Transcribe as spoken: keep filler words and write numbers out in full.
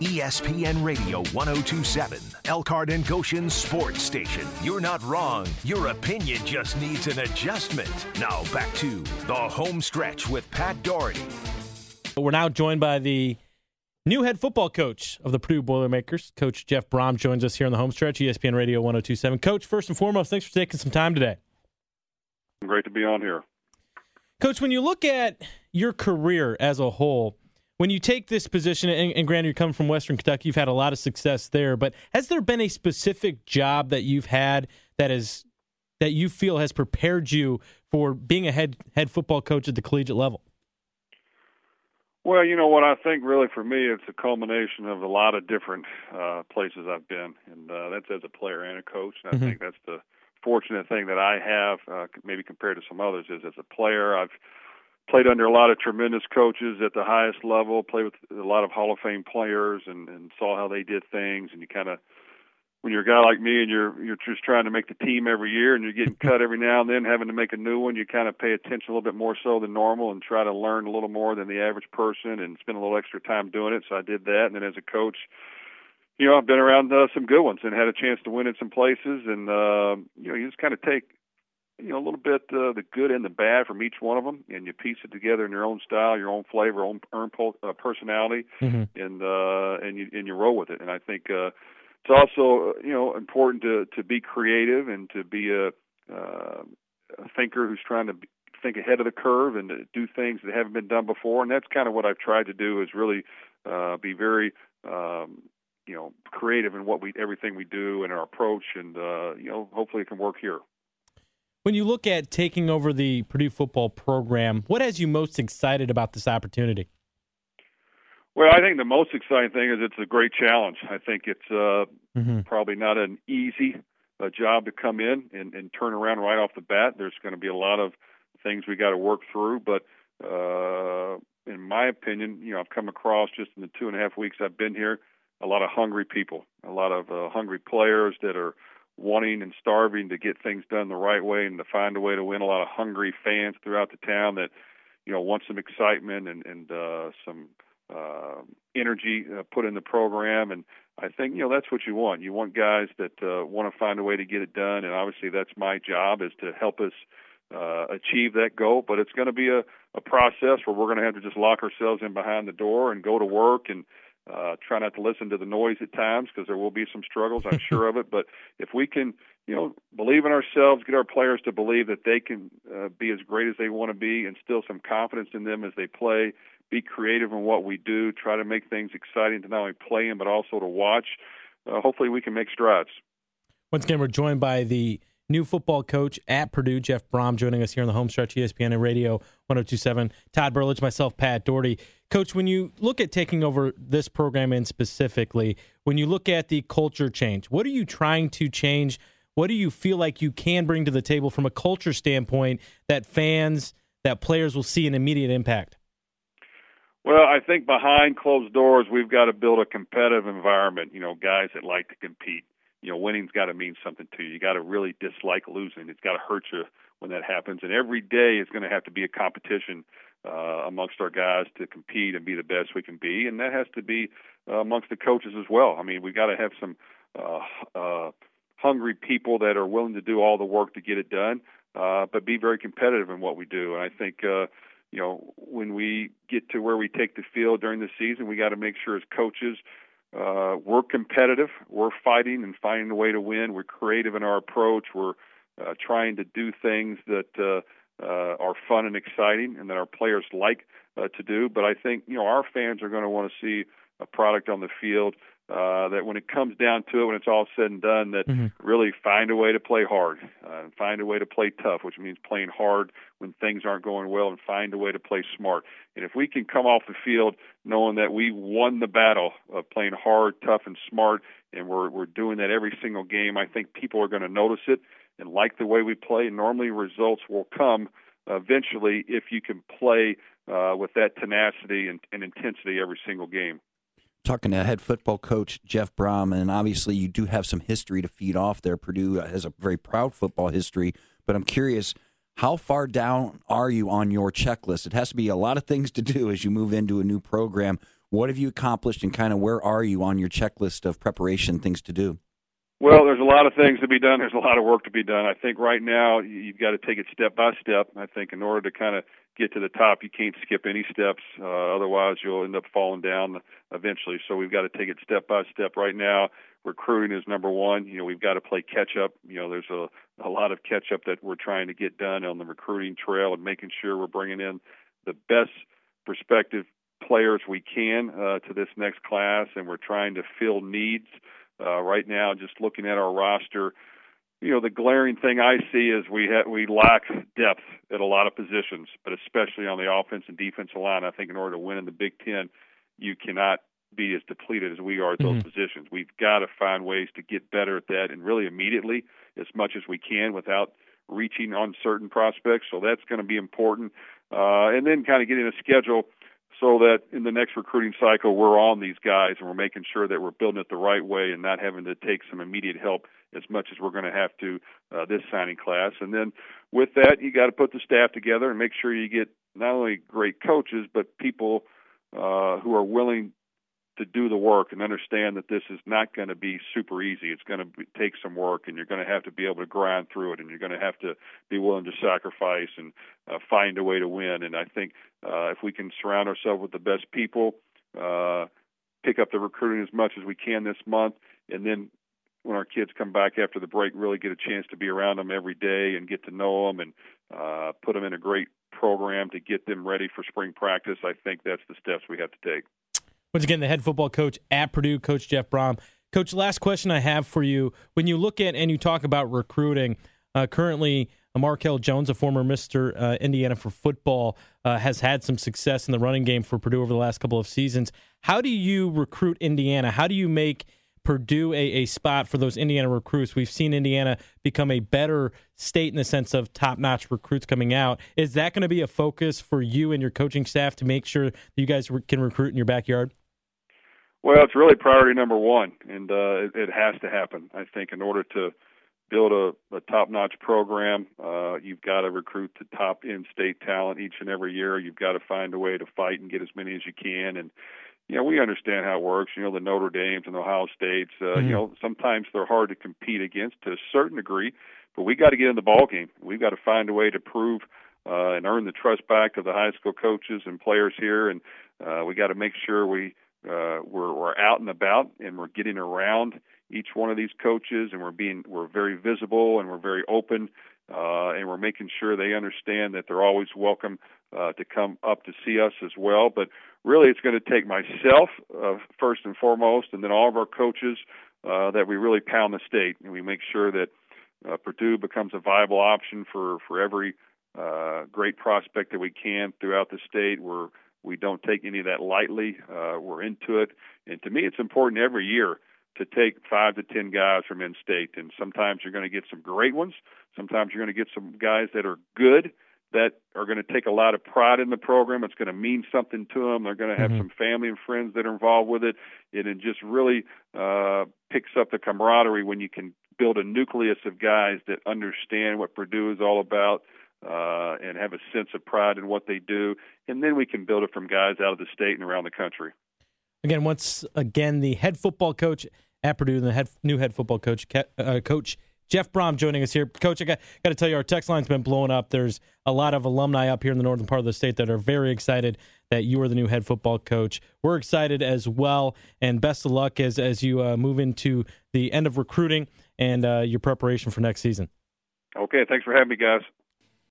E S P N Radio one oh two point seven, Elkhart and Goshen Sports Station. You're not wrong. Your opinion just needs an adjustment. Now back to the home stretch with Pat Doherty. We're now joined by the new head football coach of the Purdue Boilermakers. Coach Jeff Brohm joins us here on the home stretch, E S P N Radio one oh two point seven. Coach, first and foremost, thanks for taking some time today. Great to be on here. Coach, when you look at your career as a whole, when you take this position, and, and granted you're coming from Western Kentucky, you've had a lot of success there, but has there been a specific job that you've had that is that you feel has prepared you for being a head head football coach at the collegiate level? Well, you know what, I think really for me it's a culmination of a lot of different uh, places I've been, and uh, that's as a player and a coach. And I mm-hmm. think that's the fortunate thing that I have, uh, maybe compared to some others, is as a player I've played under a lot of tremendous coaches at the highest level, played with a lot of Hall of Fame players and, and saw how they did things. And you kind of, when you're a guy like me and you're you're just trying to make the team every year and you're getting cut every now and then, having to make a new one, you kind of pay attention a little bit more so than normal and try to learn a little more than the average person and spend a little extra time doing it. So I did that. And then as a coach, you know, I've been around uh, some good ones and had a chance to win in some places. And, uh, you know, you just kind of take, you know, a little bit uh, the good and the bad from each one of them, and you piece it together in your own style, your own flavor, own, own uh, personality, mm-hmm. and uh, and you and you roll with it. And I think uh, it's also, you know, important to to be creative and to be a, uh, a thinker who's trying to think ahead of the curve and to do things that haven't been done before. And that's kind of what I've tried to do, is really uh, be very um, you know, creative in what we everything we do and our approach, and uh, you know, hopefully it can work here. When you look at taking over the Purdue football program, what has you most excited about this opportunity? Well, I think the most exciting thing is it's a great challenge. I think it's uh, mm-hmm. probably not an easy uh, job to come in and, and turn around right off the bat. There's going to be a lot of things we got to work through, but uh, in my opinion, you know, I've come across just in the two and a half weeks I've been here, a lot of hungry people, a lot of uh, hungry players that are wanting and starving to get things done the right way and to find a way to win. A lot of hungry fans throughout the town that, you know, want some excitement and, and uh, some uh, energy uh, put in the program. And I think, you know, that's what you want. You want guys that uh, want to find a way to get it done. And obviously that's my job, is to help us uh, achieve that goal. But it's going to be a, a process where we're going to have to just lock ourselves in behind the door and go to work and Uh, try not to listen to the noise at times, because there will be some struggles, I'm sure of it. But if we can, you know, believe in ourselves, get our players to believe that they can uh, be as great as they want to be, instill some confidence in them as they play, be creative in what we do, try to make things exciting to not only play in but also to watch, uh, hopefully we can make strides. Once again, we're joined by the new football coach at Purdue, Jeff Brohm, joining us here on the home stretch, E S P N Radio one oh two point seven. Todd Burlage, myself, Pat Doherty. Coach, when you look at taking over this program in specifically, when you look at the culture change, what are you trying to change? What do you feel like you can bring to the table from a culture standpoint that fans, that players will see an immediate impact? Well, I think behind closed doors, we've got to build a competitive environment, you know, guys that like to compete. You know, winning's got to mean something to you. You got to really dislike losing. It's got to hurt you when that happens. And every day is going to have to be a competition uh, amongst our guys to compete and be the best we can be. And that has to be uh, amongst the coaches as well. I mean, we got to have some uh, uh, hungry people that are willing to do all the work to get it done, uh, but be very competitive in what we do. And I think, uh, you know, when we get to where we take the field during the season, we got to make sure as coaches Uh, we're competitive. We're fighting and finding a way to win. We're creative in our approach. We're uh, trying to do things that uh, uh, are fun and exciting and that our players like uh, to do. But I think, you know, our fans are going to want to see a product on the field uh, that when it comes down to it, when it's all said and done, that mm-hmm. really find a way to play hard uh, and find a way to play tough, which means playing hard when things aren't going well, and find a way to play smart. And if we can come off the field knowing that we won the battle of playing hard, tough, and smart, and we're we're doing that every single game, I think people are going to notice it and like the way we play. And normally results will come uh, eventually if you can play uh, with that tenacity and, and intensity every single game. Talking to head football coach Jeff Brohm, and obviously you do have some history to feed off there. Purdue has a very proud football history, but I'm curious, how far down are you on your checklist? It has to be a lot of things to do as you move into a new program. What have you accomplished, and kind of where are you on your checklist of preparation, things to do? Well, there's a lot of things to be done. There's a lot of work to be done. I think right now you've got to take it step by step. I think in order to kind of get to the top, you can't skip any steps. Uh, otherwise, you'll end up falling down eventually. So we've got to take it step by step. Right now, recruiting is number one. You know, we've got to play catch up. You know, there's a, a lot of catch up that we're trying to get done on the recruiting trail and making sure we're bringing in the best prospective players we can uh, to this next class, and we're trying to fill needs. Uh, right now, just looking at our roster, you know, the glaring thing I see is we ha- we lack depth at a lot of positions, but especially on the offense and defensive line. I think in order to win in the Big Ten, you cannot be as depleted as we are at those mm-hmm. positions. We've got to find ways to get better at that, and really immediately, as much as we can without reaching on certain prospects. So that's going to be important. Uh, and then kind of getting a schedule so that in the next recruiting cycle, we're on these guys and we're making sure that we're building it the right way and not having to take some immediate help as much as we're going to have to uh, this signing class. And then with that, you got to put the staff together and make sure you get not only great coaches, but people uh, who are willing to do the work and understand that this is not going to be super easy. It's going to be, take some work, and you're going to have to be able to grind through it, and you're going to have to be willing to sacrifice and uh, find a way to win. And I think uh, if we can surround ourselves with the best people, uh, pick up the recruiting as much as we can this month, and then when our kids come back after the break, really get a chance to be around them every day and get to know them and uh, put them in a great program to get them ready for spring practice, I think that's the steps we have to take. Once again, the head football coach at Purdue, Coach Jeff Brohm. Coach, last question I have for you. When you look at and you talk about recruiting, uh, currently Markel Jones, a former Mister Uh, Indiana for football, uh, has had some success in the running game for Purdue over the last couple of seasons. How do you recruit Indiana? How do you make Purdue a, a spot for those Indiana recruits? We've seen Indiana become a better state in the sense of top-notch recruits coming out. Is that going to be a focus for you and your coaching staff to make sure that you guys re- can recruit in your backyard? Well, it's really priority number one, and uh, it, it has to happen. I think in order to build a, a top-notch program, uh, you've got to recruit the top in-state talent each and every year. You've got to find a way to fight and get as many as you can. And, you know, we understand how it works. You know, the Notre Dames and Ohio States, uh, mm-hmm. you know, sometimes they're hard to compete against to a certain degree, but we got to get in the ball game. We've got to find a way to prove uh, and earn the trust back of the high school coaches and players here. And uh, we got to make sure we, Uh, we're, we're out and about and we're getting around each one of these coaches, and we're being we're very visible and we're very open, uh, and we're making sure they understand that they're always welcome uh, to come up to see us as well. But really, it's going to take myself uh, first and foremost, and then all of our coaches uh, that we really pound the state and we make sure that uh, Purdue becomes a viable option for for every uh, great prospect that we can throughout the state. We're We don't take any of that lightly. Uh, we're into it. And to me, it's important every year to take five to ten guys from in-state. And sometimes you're going to get some great ones. Sometimes you're going to get some guys that are good, that are going to take a lot of pride in the program. It's going to mean something to them. They're going to have mm-hmm. some family and friends that are involved with it. And it just really uh, picks up the camaraderie when you can build a nucleus of guys that understand what Purdue is all about, Uh, and have a sense of pride in what they do, and then we can build it from guys out of the state and around the country. Again, once again, the head football coach at Purdue, and the head, new head football coach, uh, Coach Jeff Brohm, joining us here. Coach, I got, got to tell you, our text line's been blowing up. There's a lot of alumni up here in the northern part of the state that are very excited that you are the new head football coach. We're excited as well, and best of luck as, as you uh, move into the end of recruiting and uh, your preparation for next season. Okay, thanks for having me, guys.